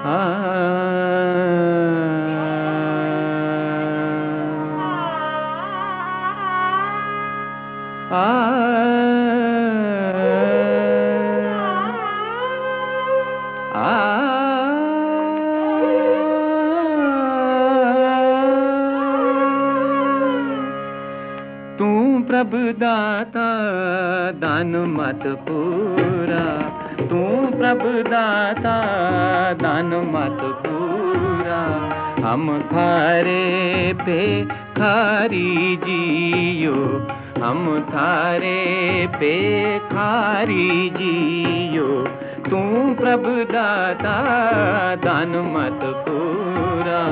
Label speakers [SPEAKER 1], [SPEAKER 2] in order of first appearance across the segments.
[SPEAKER 1] तू प्रभु दाता दान मत पूरा, तू प्रभु दाता दान मत पूरा। हम थारे पे खारी जियो, हम थारे पे खारी जियो। तू प्रभु दाता दान मत पूरा।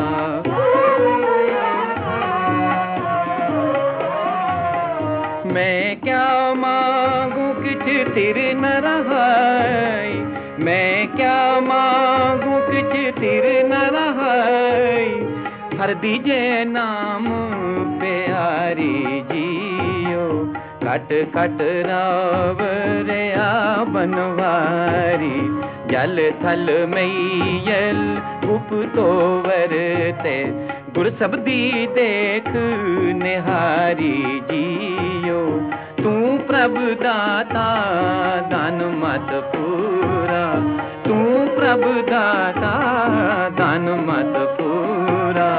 [SPEAKER 1] मैं क्या मांगू किछ तिर न रहाई, मैं क्या मांगू किछ तिर न रहाई। हर दीजे नाम प्यारी जियो, कट कट रावरिया बनवारी। जल थल मैयल गुप्तो वरते, गुर सबदी देख निहारी जियो। तू प्रभु दाता दान मत पूरा, तू प्रभु दाता दान मत पूरा।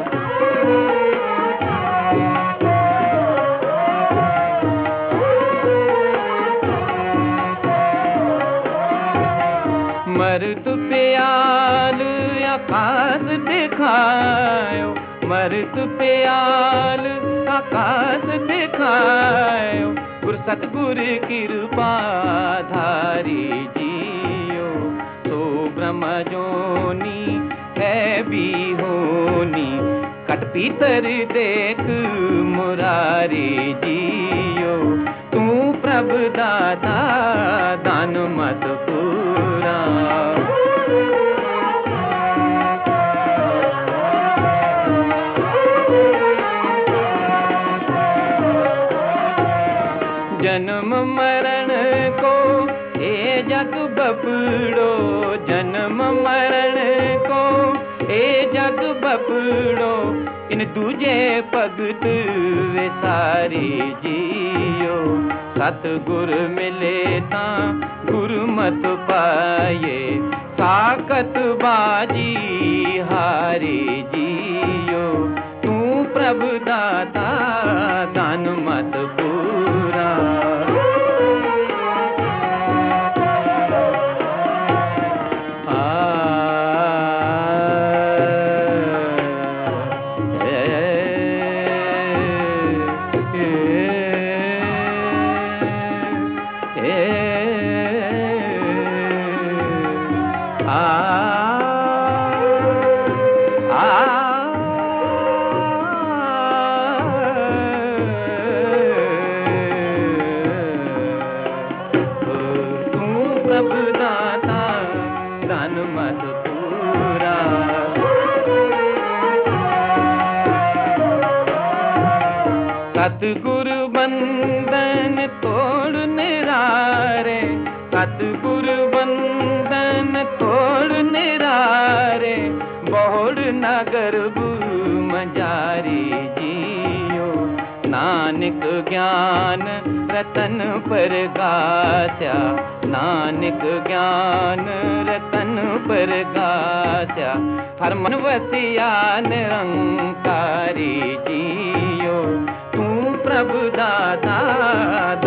[SPEAKER 1] मर्द प्याल आकाश दिखायो, मर्द प्याल आकाश दिखायो। गुर सतगुर कृपा धारी जियो। तो ब्रह्म जोनी है भी होनी, कट पीतर देख मुरारी जियो। तू प्रभु दाता दान मत पूरा। जन्म मरण को हे जग बपड़ो, जन्म मरण को हे जग बपड़ो। इन दूजे भगत विसारी जियो। सतगुर मिले ता गुरमत पाए, ताकत बाजी हारी जियो। तू प्रभु दाता दान मत पूरा। प्रभु दाता दान मत पूरा। सतगुरु बंधन तोड़ निरारे, सतगुरु बंधन तोड़ निरारे। बहुड़ नगर मजारी जियो। नानक ज्ञान रतन प्रगास्या, नानक ज्ञान रतन प्रगास्या। हर मन वसिया निरंकारी जियो। तू प्रभु दाता